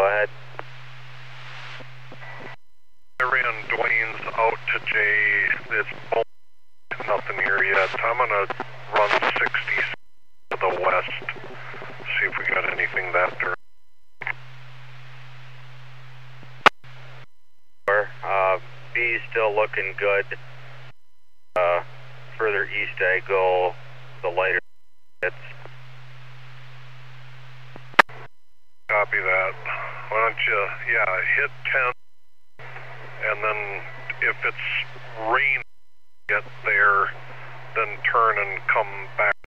ahead. I ran Dwayne's out to Jay. It's nothing here yet. I'm going to run 60 to the west. See if we got anything that direction. B's still looking good. Further east I go, the lighter hits. Copy that. Why don't you, hit 10, and then if it's rain, get there, then turn and come back.